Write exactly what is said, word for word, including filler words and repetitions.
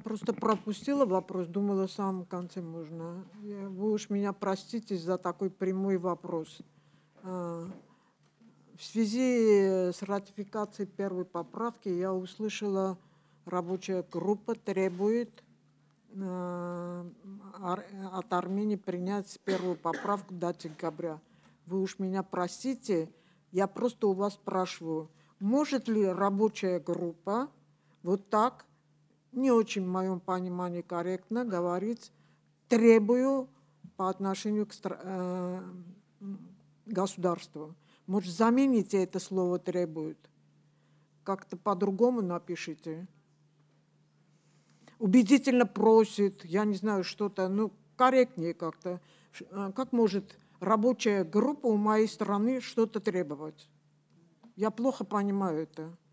просто пропустила вопрос, думала, в самом конце можно. Я- Вы уж меня простите за такой прямой вопрос. А, В связи с ратификацией первой поправки я услышала, рабочая группа требует а, Ар- от Армении принять первую поправку до декабря. Вы уж меня простите, я просто у вас спрашиваю, может ли рабочая группа вот так, не очень в моем понимании корректно говорить, требую по отношению к стра- э, м, государству. Может, замените это слово «требует». Как-то по-другому напишите. Убедительно просит, я не знаю, что-то, ну, корректнее как-то. Ш- э, Как может рабочая группа у моей страны что-то требовать? Я плохо понимаю это.